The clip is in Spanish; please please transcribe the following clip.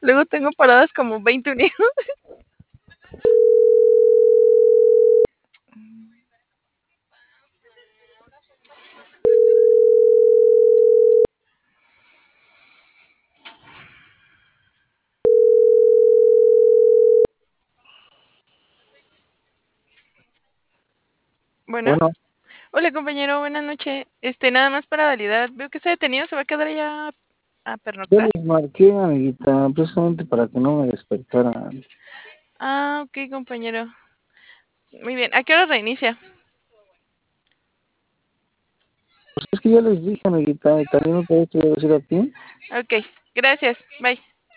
Luego tengo paradas como 20 unidades. Bueno. Bueno, Hola compañero, buenas noches. Nada más para validar. Veo que está detenido, ¿se va a quedar allá a yo pernoctar? les marqué, amiguita, precisamente para que no me despertaran. Ah, ok, compañero. Muy bien. ¿A qué hora reinicia? Pues es que ya les dije, amiguita, y también otra vez te voy a decir a ti. Ok, gracias. Bye.